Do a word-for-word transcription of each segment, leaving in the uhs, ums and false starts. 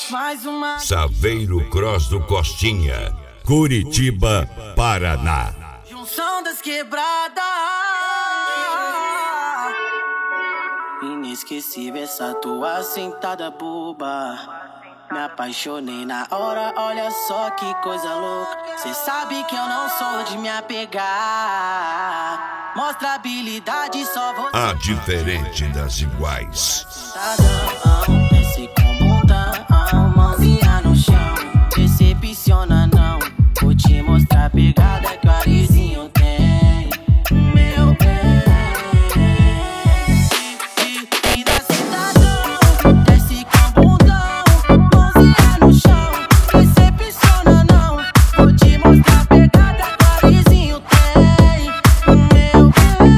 Mais uma Saveiro Cross do Costinha, Curitiba, Paraná. junção das quebradas. Inesquecível essa tua sentada boba. Me apaixonei na hora, olha só que coisa louca. Cê sabe que eu não sou de me apegar. Mostra habilidade, só você. A diferente das iguais. Sentadão, desce com montão, mãozinha no chão. Decepciona não, vou te mostrar a pegada que o Arizinho tem. Meu bem. E na sentadão, desce com bundão, mãozinha no chão. Decepciona não, vou te mostrar a pegada que o Arizinho tem. Meu bem.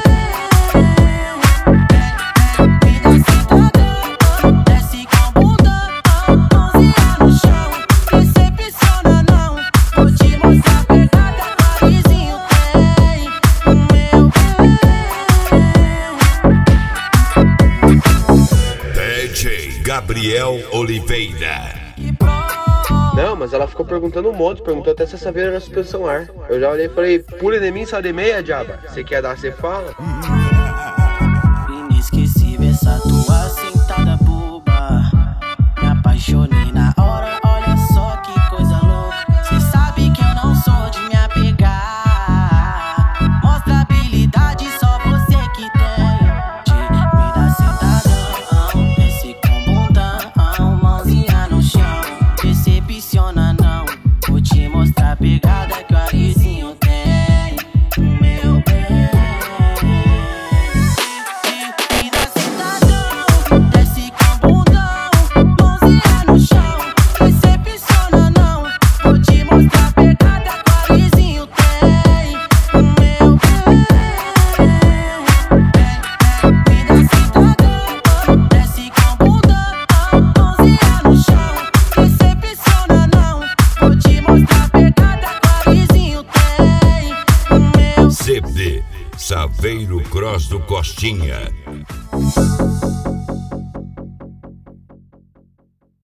E na sentadão, desce com bundão, mãozinha no chão. Decepciona não, vou te mostrar a pegada que o Arizinho tem. Meu D J Gabriel Oliveira. bem. Pro. Não, mas ela ficou perguntando um monte, perguntou até se essa veira era suspensão ar. Eu já olhei e falei, pule de mim, sai de meia, diaba. Você quer dar, você fala. Inesquecível essa tua sentada boba. Me apaixonei na hora, olha só que coisa louca. Cê sabe que eu não sou de me apegar. Mostra habilidade, só você que tem. De me dar sentadão, desce com bundão, mãozinha no chão. Decepciona não, vou te mostrar a pegada que o Arizinho tem. Meu bem. E na sentadão, desce com bundão, mãozinha no chão. Decepciona não, vou te mostrar a pegada que o Arizinho tem. Meu bem. E na sentadão, desce com bundão, mãozinha no chão. Decepciona não, vou te mostrar a pegada que o Arizinho tem. Meu C D Saveiro Cross do Costinha.